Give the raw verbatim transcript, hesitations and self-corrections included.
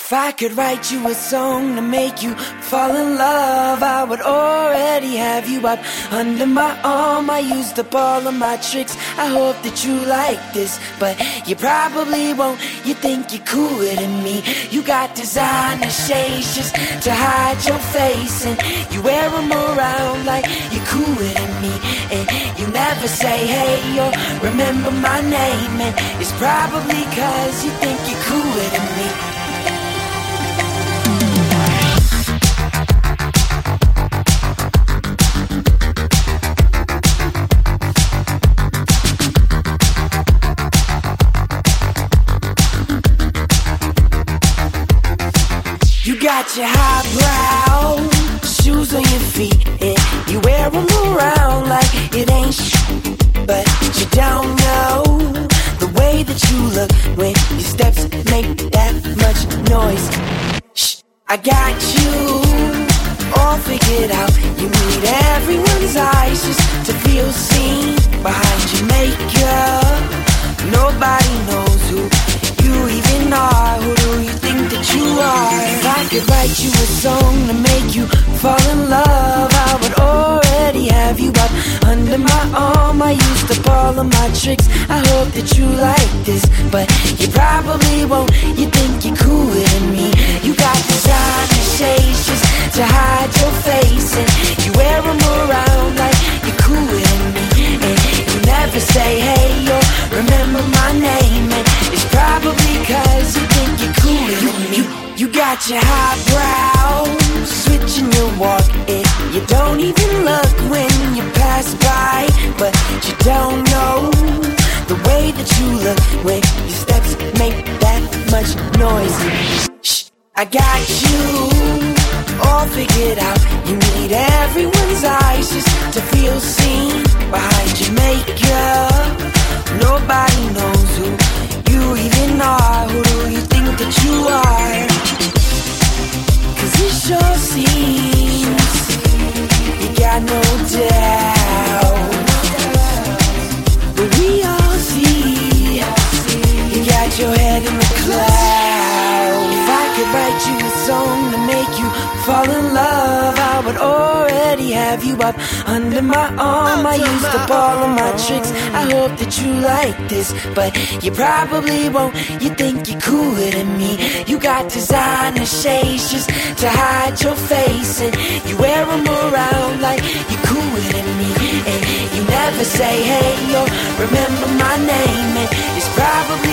If I could write you a song to make you fall in love, I would already have you up under my arm. I used up all of my tricks, I hope that you like this, but you probably won't. You think you're cooler than me. You got designer shades just to hide your face, and you wear them around like you're cooler than me. And you never say hey or remember my name, and it's probably cause you think you're cooler than me. You got your highbrow shoes on your feet, and you wear them around like it ain't shit. But you don't know the way that you look when your steps make that much noise. Shh, I got you all figured out. You need everyone's eyes just to feel seen behind your makeup. Nobody knows who you even are. Who do you think that you are? If I could write you a song to make you fall in love, I would already have you up under my arm. I used up all of my tricks, I hope that you like this, but you probably won't. You think you're cooler than me. You got designer shades just to hide your face, and you wear them around like you're cooler than me. And you never say hey or remember my name, and it's probably cause you think you're cooler than me. You, you got your highbrow switching your walk, and you don't even look when you pass by, but you don't know the way that you look when your steps make that much noise. Shh, I got you all figured out. You need everyone's eyes just to feel seen behind your makeup. Nobody knows who you even are. Who do you think that you are? Cause it sure seems you got no doubt, but we all see you got your head in the clouds. If I could write you a song to make you fall in love, I would already have you up under my arm. I used up all of my tricks, I hope that you like this, but you probably won't. You think you're cooler than me. You got designer shades just to hide your face, and you wear them around like you're cooler than me. And you never say hey or remember my name, and it's probably